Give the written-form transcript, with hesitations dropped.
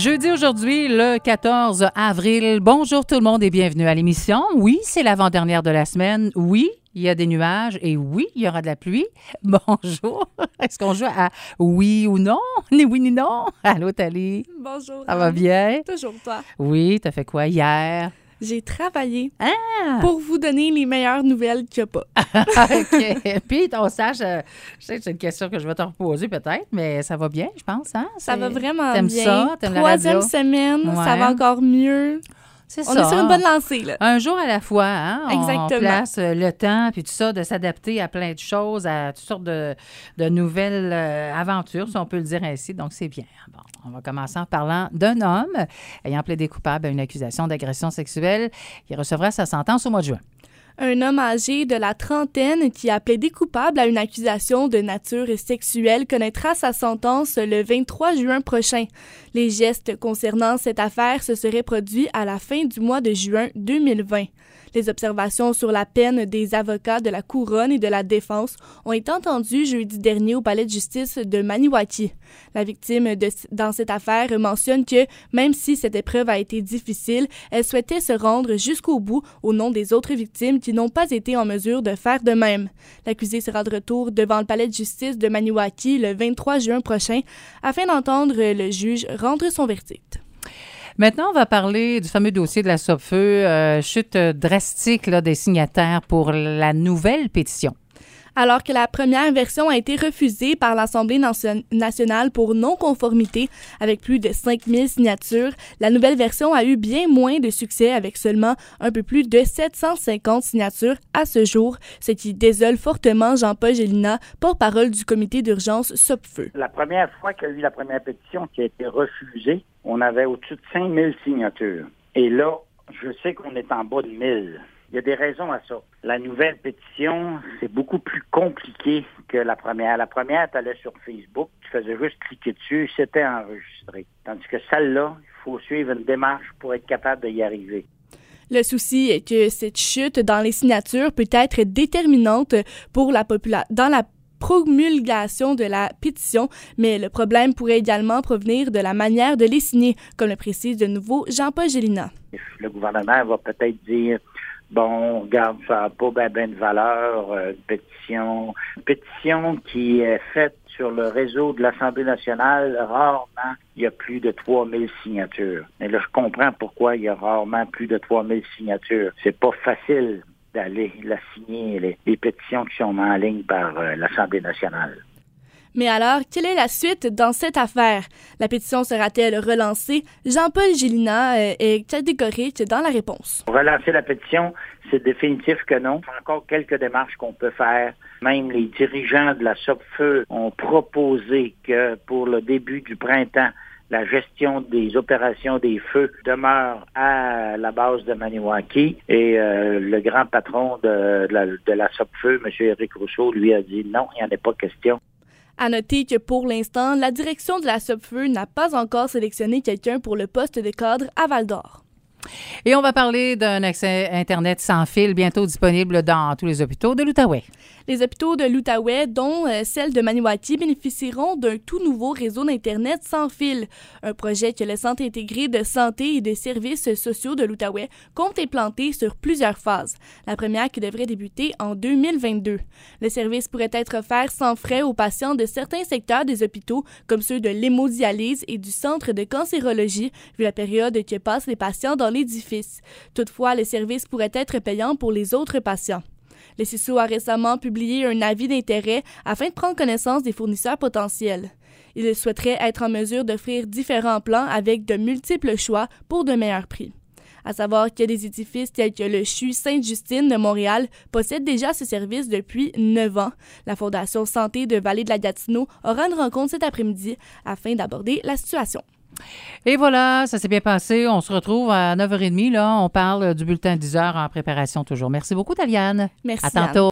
Jeudi aujourd'hui, le 14 avril. Bonjour tout le monde et bienvenue à l'émission. Oui, c'est l'avant-dernière de la semaine. Oui, il y a des nuages et oui, il y aura de la pluie. Bonjour. Est-ce qu'on joue à oui ou non? Ni oui ni non? Allô, Thalie? Bonjour. Ça va bien? Toujours toi. Oui, t'as fait quoi hier? J'ai travaillé Ah! pour vous donner les meilleures nouvelles qu'il n'y a pas. OK. Puis, ton stage, je sais que c'est une question que je vais te reposer peut-être, mais ça va bien, je pense, hein? Ça va vraiment T'aimes bien. ça? T'aimes la radio? Troisième semaine, ça Ouais. va encore mieux. C'est On ça. est sur une bonne lancée, là. Un jour à la fois, hein? Exactement. On place le temps, puis tout ça, de s'adapter à plein de choses, à toutes sortes de nouvelles aventures, si on peut le dire ainsi. Donc, c'est bien. Bon, on va commencer en parlant d'un homme ayant plaidé coupable à une accusation d'agression sexuelle. Il recevra sa sentence au mois de juin. Un homme âgé de la trentaine qui a plaidé coupable à une accusation de nature sexuelle connaîtra sa sentence le 23 juin prochain. Les gestes concernant cette affaire se seraient produits à la fin du mois de juin 2020. Les observations sur la peine des avocats de la Couronne et de la Défense ont été entendues jeudi dernier au palais de justice de Maniwaki. La victime dans cette affaire mentionne que, même si cette épreuve a été difficile, elle souhaitait se rendre jusqu'au bout au nom des autres victimes qui n'ont pas été en mesure de faire de même. L'accusé sera de retour devant le palais de justice de Maniwaki le 23 juin prochain afin d'entendre le juge rendre son verdict. Maintenant, on va parler du fameux dossier de la Sopfeu, chute drastique là, des signataires pour la nouvelle pétition. Alors que la première version a été refusée par l'Assemblée nationale pour non-conformité avec plus de 5000 signatures, la nouvelle version a eu bien moins de succès avec seulement un peu plus de 750 signatures à ce jour, ce qui désole fortement Jean-Paul Gélina, porte-parole du comité d'urgence Sopfeu. La première fois qu'il y a eu la première pétition qui a été refusée, on avait au-dessus de 5000 signatures. Et là, je sais qu'on est en bas de 1000. Il y a des raisons à ça. La nouvelle pétition, c'est beaucoup plus compliqué que la première. La première, tu allais sur Facebook, tu faisais juste cliquer dessus, c'était enregistré. Tandis que celle-là, il faut suivre une démarche pour être capable d'y arriver. Le souci est que cette chute dans les signatures peut être déterminante pour dans la promulgation de la pétition, mais le problème pourrait également provenir de la manière de les signer, comme le précise de nouveau Jean-Paul Gélina. Le gouvernement va peut-être dire bon, regarde, ça n'a pas ben de valeur, pétition qui est faite sur le réseau de l'Assemblée nationale, rarement, il y a plus de 3000 signatures. Mais là, je comprends pourquoi il y a rarement plus de 3000 signatures. C'est pas facile d'aller la signer, les pétitions qui sont en ligne par l'Assemblée nationale. Mais alors, quelle est la suite dans cette affaire? La pétition sera-t-elle relancée? Jean-Paul Gélina est catégorique dans la réponse. Relancer la pétition, c'est définitif que non. Il y a encore quelques démarches qu'on peut faire. Même les dirigeants de la Sopfeu ont proposé que pour le début du printemps, la gestion des opérations des feux demeure à la base de Maniwaki. Et le grand patron de la Sopfeu, M. Éric Rousseau, lui a dit non, il n'y en a pas question. À noter que pour l'instant, la direction de la Sopfeu n'a pas encore sélectionné quelqu'un pour le poste de cadre à Val-d'Or. Et on va parler d'un accès Internet sans fil bientôt disponible dans tous les hôpitaux de l'Outaouais. Les hôpitaux de l'Outaouais, dont celle de Maniwaki, bénéficieront d'un tout nouveau réseau d'Internet sans fil. Un projet que le Centre intégré de santé et des services sociaux de l'Outaouais compte implanter sur plusieurs phases. La première qui devrait débuter en 2022. Le service pourrait être offert sans frais aux patients de certains secteurs des hôpitaux, comme ceux de l'hémodialyse et du centre de cancérologie, vu la période que passent les patients dans l'édifice. Toutefois, le service pourrait être payant pour les autres patients. Le CISO a récemment publié un avis d'intérêt afin de prendre connaissance des fournisseurs potentiels. Il souhaiterait être en mesure d'offrir différents plans avec de multiples choix pour de meilleurs prix. À savoir que des édifices tels que le CHU Sainte-Justine de Montréal possèdent déjà ce service depuis 9 ans. La Fondation Santé de Vallée de la Gatineau aura une rencontre cet après-midi afin d'aborder la situation. Et voilà, ça s'est bien passé. On se retrouve à 9h30. Là, on parle du bulletin 10h en préparation toujours. Merci beaucoup, Taliane. Merci. À tantôt.